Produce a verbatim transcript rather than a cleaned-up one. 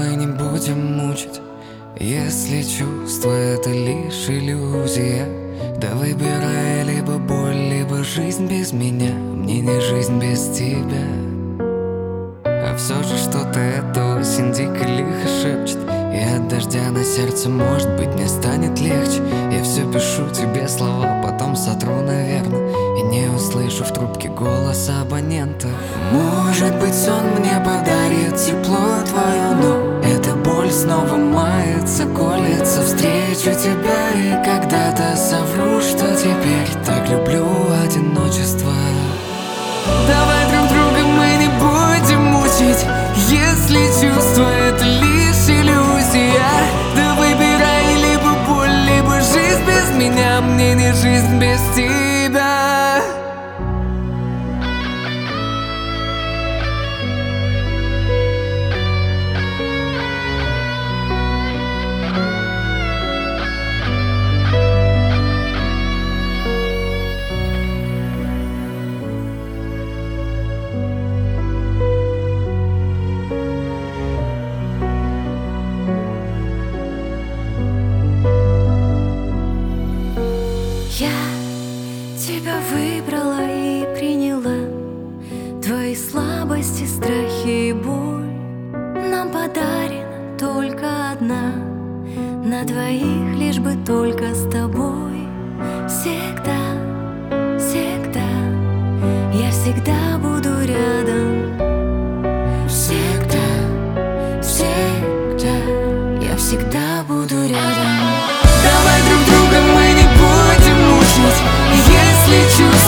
мы не будем мучить, если чувство это лишь иллюзия. Да выбирай либо боль, либо жизнь без меня. Мне не жизнь без тебя. А все же что-то эта осень дико лихо шепчет, и от дождя на сердце, может быть, не станет легче. Я все пишу тебе слова, потом сотру, наверное, и не услышу в трубке голос абонента. Может быть, сон мне подарит тепло твое, но эта боль снова мается, колется. Встречу тебя и когда-то совру, что теперь так люблю одиночество. Давай друг друга мы не будем мучить, если чувство это лишь иллюзия. Да выбирай либо боль, либо жизнь без меня. Мне не жизнь без тебя. Я тебя выбрала и приняла, твои слабости, страхи и боль нам подарена только одна, на двоих лишь бы только с тобой. Всегда, всегда, я всегда буду рядом. Всегда, всегда, я всегда буду рядом. Давай друг друга мы не будем мучить, если чувство